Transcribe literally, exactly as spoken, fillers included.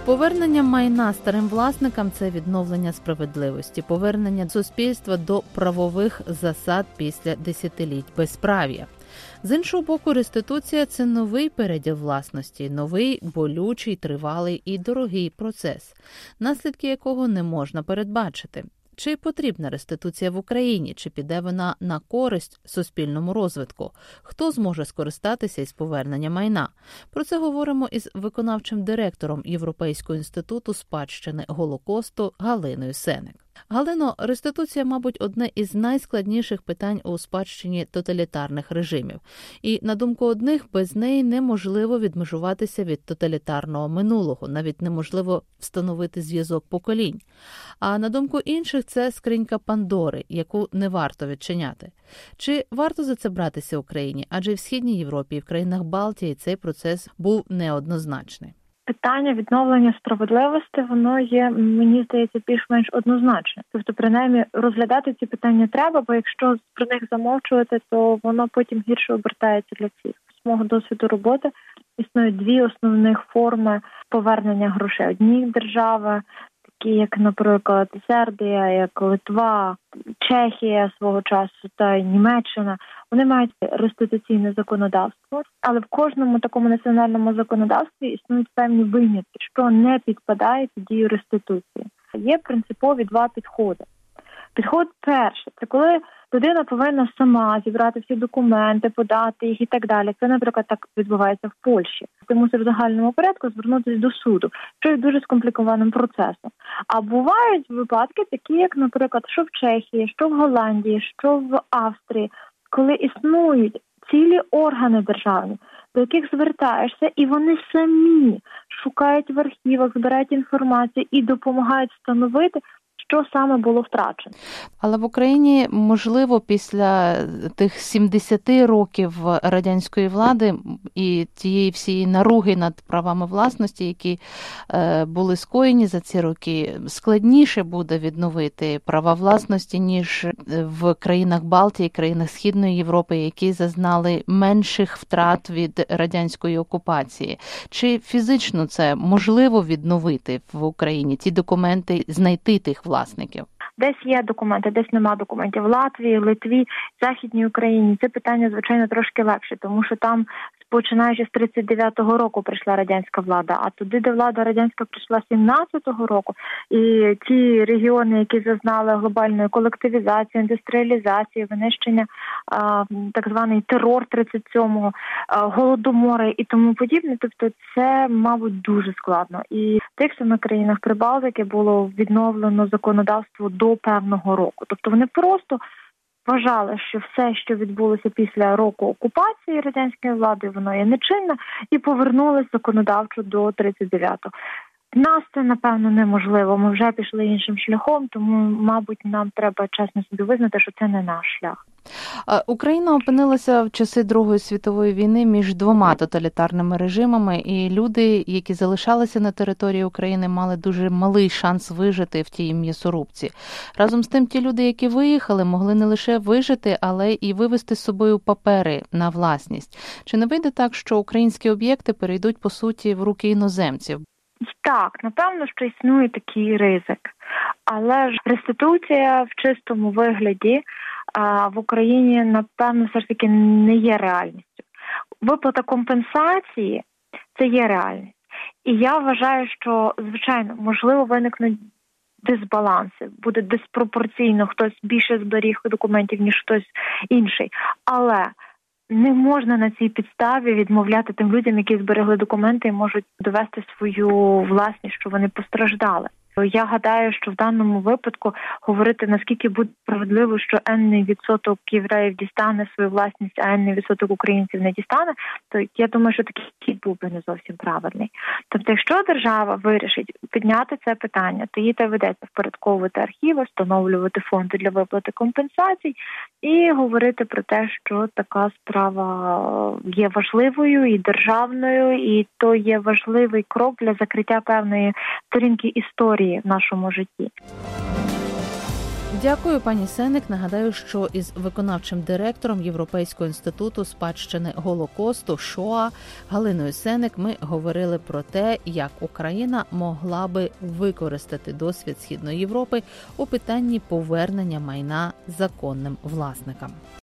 Повернення майна старим власникам – це відновлення справедливості, повернення суспільства до правових засад після десятиліть безправ'я. З іншого боку, реституція – це новий переділ власності, новий, болючий, тривалий і дорогий процес, наслідки якого не можна передбачити. Чи потрібна реституція в Україні, чи піде вона на користь суспільному розвитку? Хто зможе скористатися із повернення майна? Про це говоримо із виконавчим директором Європейського інституту спадщини Голокосту Галиною Сенек. Галино, реституція, мабуть, одне із найскладніших питань у спадщині тоталітарних режимів. І, на думку одних, без неї неможливо відмежуватися від тоталітарного минулого, навіть неможливо встановити зв'язок поколінь. А на думку інших, це скринька Пандори, яку не варто відчиняти. Чи варто за це братися Україні? Адже і в Східній Європі, і в країнах Балтії цей процес був неоднозначний. Питання відновлення справедливості, воно є, мені здається, більш-менш однозначне. Тобто, принаймні, розглядати ці питання треба, бо якщо про них замовчувати, то воно потім гірше обертається для всіх. З мого досвіду роботи існують дві основних форми повернення грошей. Одні держави, такі як, наприклад, Сербія, як Литва, Чехія свого часу та Німеччина, вони мають реституційне законодавство, але в кожному такому національному законодавстві існують певні винятки, що не підпадає під дію реституції. Є принципові два підходи. Підход перший – це коли людина повинна сама зібрати всі документи, подати їх і так далі. Це, наприклад, так відбувається в Польщі. Ти мусиш в загальному порядку звернутися до суду, що є дуже скомплікованим процесом. А бувають випадки такі, як, наприклад, що в Чехії, що в Голландії, що в Австрії, коли існують цілі органи державні, до яких звертаєшся, і вони самі шукають в архівах, збирають інформацію і допомагають встановити, що саме було втрачено. Але в Україні, можливо, після тих сімдесяти років радянської влади і тієї всієї наруги над правами власності, які е, були скоєні за ці роки, складніше буде відновити права власності, ніж в країнах Балтії, країнах Східної Європи, які зазнали менших втрат від радянської окупації. Чи фізично це можливо відновити в Україні, ті документи, знайти тих власників? Десь є документи, десь нема документів. В Латвії, Литві, Західній Україні це питання, звичайно, трошки легше, тому що там, починаючи з тридцять дев'ятого року, прийшла радянська влада, а туди, де влада радянська прийшла сімнадцятого року, і ті регіони, які зазнали глобальної колективізації, індустріалізації, винищення, так званий терор тридцять сьомого, голодомори і тому подібне, тобто це, мабуть, дуже складно. І в тих самих країнах Прибалтики було відновлено законодавство до певного року. Тобто вони просто вважали, що все, що відбулося після року окупації радянської влади, воно є нечинне, і повернулись законодавчо до тридцять дев'ятого. В нас це, напевно, неможливо. Ми вже пішли іншим шляхом, тому, мабуть, нам треба чесно собі визнати, що це не наш шлях. Україна опинилася в часи Другої світової війни між двома тоталітарними режимами, і люди, які залишалися на території України, мали дуже малий шанс вижити в тій м'ясорубці. Разом з тим, ті люди, які виїхали, могли не лише вижити, але і вивезти з собою папери на власність. Чи не вийде так, що українські об'єкти перейдуть, по суті, в руки іноземців? Так, напевно, що існує такий ризик. Але ж реституція в чистому вигляді а, в Україні, напевно, все ж таки не є реальністю. Виплата компенсації – це є реальність. І я вважаю, що, звичайно, можливо виникнуть дисбаланси, буде диспропорційно, хтось більше зберіг документів, ніж хтось інший. Але не можна на цій підставі відмовляти тим людям, які зберегли документи і можуть довести свою власність, що вони постраждали. Я гадаю, що в даному випадку говорити, наскільки буде справедливо, що енний відсоток євреїв дістане свою власність, а енний відсоток українців не дістане, то я думаю, що такий хід був би не зовсім правильний. Тобто, якщо держава вирішить підняти це питання, то їй доведеться впорядковувати архіви, встановлювати фонди для виплати компенсацій і говорити про те, що така справа є важливою і державною, і то є важливий крок для закриття певної сторінки історії в нашому житті. Дякую, пані Сеник. Нагадаю, що із виконавчим директором Європейського інституту спадщини Голокосту ШОА Галиною Сеник ми говорили про те, як Україна могла би використати досвід Східної Європи у питанні повернення майна законним власникам.